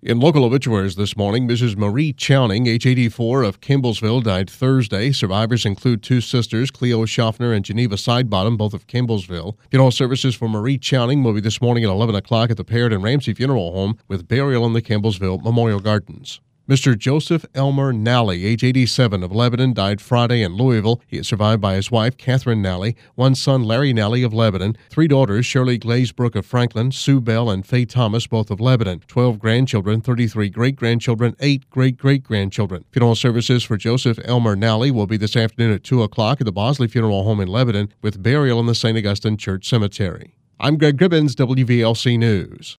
In local obituaries this morning, Mrs. Marie Chowning, age 84, of Campbellsville, died Thursday. Survivors include two sisters, Cleo Schaffner and Geneva Sidebottom, both of Campbellsville. Funeral services for Marie Chowning will be this morning at 11 o'clock at the Parrott and Ramsey Funeral Home, with burial in the Campbellsville Memorial Gardens. Mr. Joseph Elmer Nally, age 87, of Lebanon, died Friday in Louisville. He is survived by his wife, Catherine Nally, one son, Larry Nally, of Lebanon, three daughters, Shirley Glazebrook of Franklin, Sue Bell, and Faye Thomas, both of Lebanon, 12 grandchildren, 33 great-grandchildren, 8 great-great-grandchildren. Funeral services for Joseph Elmer Nally will be this afternoon at 2 o'clock at the Bosley Funeral Home in Lebanon, with burial in the St. Augustine Church Cemetery. I'm Greg Gribbins, WVLC News.